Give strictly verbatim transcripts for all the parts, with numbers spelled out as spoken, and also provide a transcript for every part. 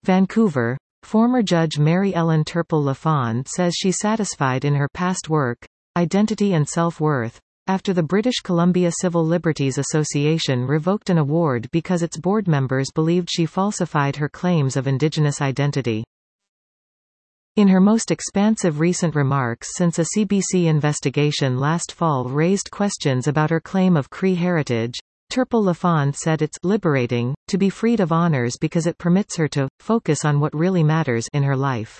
Vancouver. Former Judge Mary Ellen Turpel-Lafond says she's satisfied in her past work, identity and self-worth, after the British Columbia Civil Liberties Association revoked an award because its board members believed she falsified her claims of Indigenous identity. In her most expansive recent remarks since a C B C investigation last fall raised questions about her claim of Cree heritage, Turpel-Lafond said it's liberating to be freed of honors because it permits her to focus on what really matters in her life.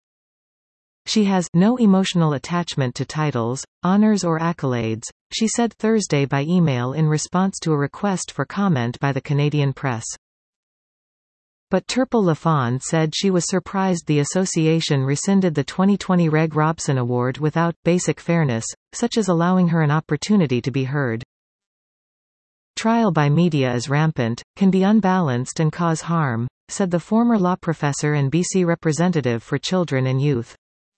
She has no emotional attachment to titles, honors or accolades, she said Thursday by email in response to a request for comment by the Canadian Press. But Turpel-Lafond said she was surprised the association rescinded the twenty twenty Reg Robson Award without basic fairness, such as allowing her an opportunity to be heard. Trial by media is rampant, can be unbalanced and cause harm, said the former law professor and B C representative for children and youth.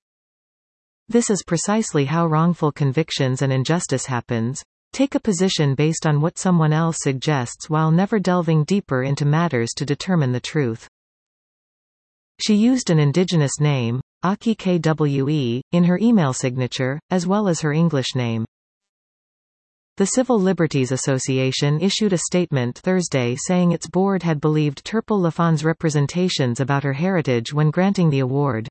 This is precisely how wrongful convictions and injustice happens. Take a position based on what someone else suggests while never delving deeper into matters to determine the truth. She used an Indigenous name, Aki Kwe, in her email signature, as well as her English name. The Civil Liberties Association issued a statement Thursday saying its board had believed Turpel-Lafond's representations about her heritage when granting the award.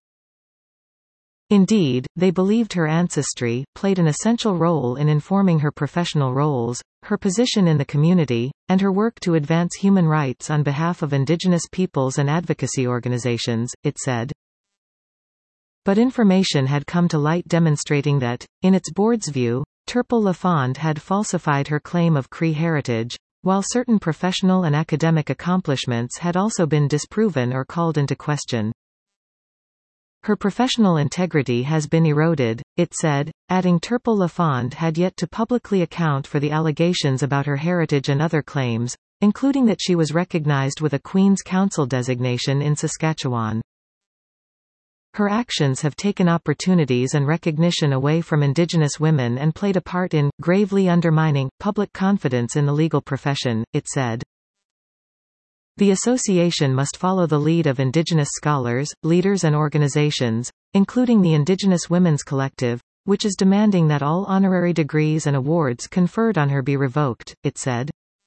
Indeed, they believed her ancestry played an essential role in informing her professional roles, her position in the community, and her work to advance human rights on behalf of Indigenous peoples and advocacy organizations, it said. But information had come to light demonstrating that, in its board's view, Turpel-Lafond had falsified her claim of Cree heritage, while certain professional and academic accomplishments had also been disproven or called into question. Her professional integrity has been eroded, it said, adding Turpel-Lafond had yet to publicly account for the allegations about her heritage and other claims, including that she was recognized with a Queen's Counsel designation in Saskatchewan. Her actions have taken opportunities and recognition away from Indigenous women and played a part in gravely undermining public confidence in the legal profession, it said. The association must follow the lead of Indigenous scholars, leaders and organizations, including the Indigenous Women's Collective, which is demanding that all honorary degrees and awards conferred on her be revoked, it said.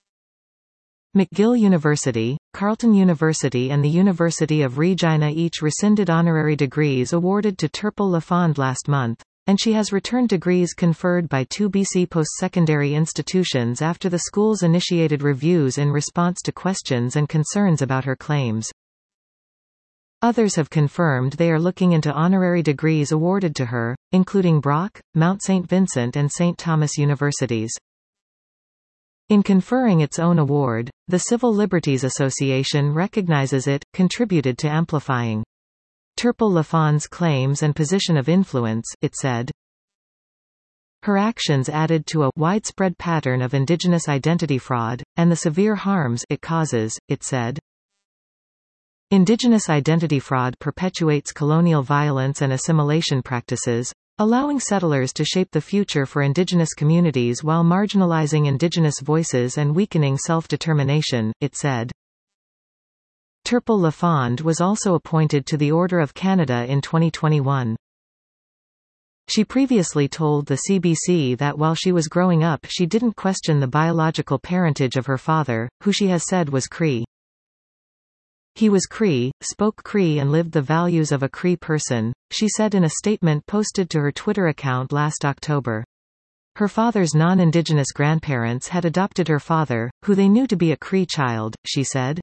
McGill University, Carleton University and the University of Regina each rescinded honorary degrees awarded to Turpel-Lafond last month, and she has returned degrees conferred by two B C post-secondary institutions after the schools initiated reviews in response to questions and concerns about her claims. Others have confirmed they are looking into honorary degrees awarded to her, including Brock, Mount Saint Vincent and Saint Thomas universities. In conferring its own award, the Civil Liberties Association recognizes it contributed to amplifying Turpel-Lafond's claims and position of influence, it said. Her actions added to a widespread pattern of Indigenous identity fraud, and the severe harms it causes, it said. Indigenous identity fraud perpetuates colonial violence and assimilation practices, allowing settlers to shape the future for Indigenous communities while marginalizing Indigenous voices and weakening self-determination, it said. Turpel-Lafond was also appointed to the Order of Canada in twenty twenty-one. She previously told the C B C that while she was growing up she didn't question the biological parentage of her father, who she has said was Cree. He was Cree, spoke Cree and lived the values of a Cree person, she said in a statement posted to her Twitter account last October. Her father's non-Indigenous grandparents had adopted her father, who they knew to be a Cree child, she said.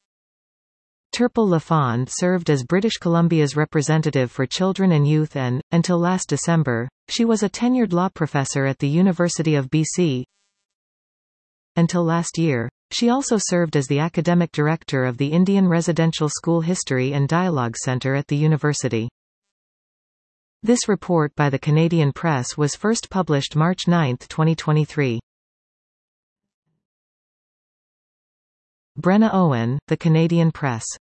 Turpel-Lafond served as British Columbia's representative for children and youth and, until last December, she was a tenured law professor at the University of B C. Until last year, she also served as the academic director of the Indian Residential School History and Dialogue Centre at the university. This report by the Canadian Press was first published March ninth twenty twenty-three. Brenna Owen, The Canadian Press.